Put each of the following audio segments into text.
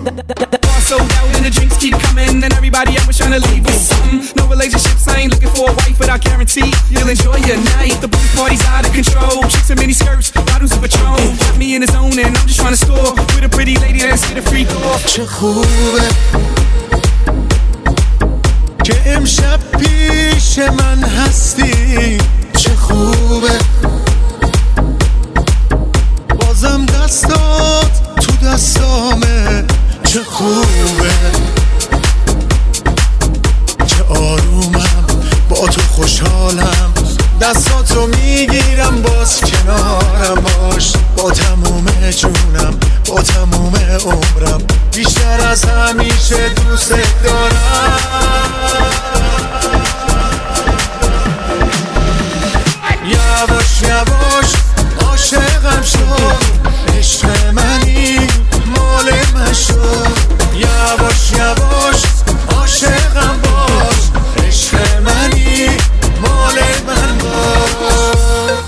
Bar sold out and the drinks keep coming, and everybody else was trying to leave with something. No relationships, I ain't looking for a wife, but I guarantee you'll enjoy your night. The booth party's out of control, chicks in mini skirts, bottles of Patron. Got me in the zone and I'm just trying to score with a pretty lady that's get a freak off. چه خوبه که امشب پیش من هستی، چه خوبه بازم دستات تو دستامه، چه خوبه که آرومم با تو خوشحالم، دستاتو میگیرم باز کنارم باش، با تموم جونم با تموم عمرم، بیشتر از همیشه دوست دارم. یواش یواش عاشقم شد، عشق منی مال من شد، یواش یواش عاشقم باش، عشق منی مال من باش.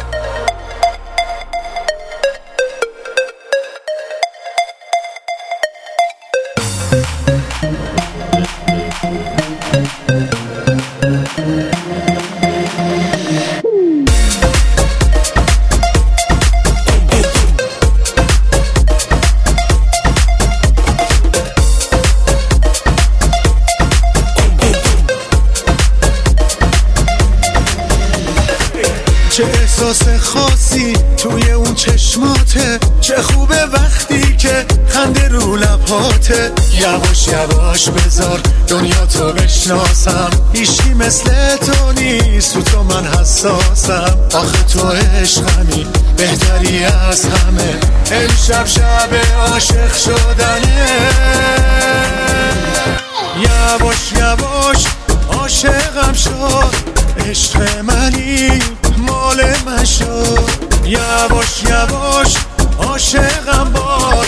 چه احساس خاصی توی اون چشماته، چه خوبه وقتی که خنده رو لباته، یواش یواش بذار دنیا تو بشناسم، هیچی مثل تو نیست، تو تو من حساسم، آخه تو عشقمی بهتری از همه، امشب شب عاشق شدنه، یواش یواش عاشقم شد، عشق منی مال من شد، یواش یواش عاشقم باش.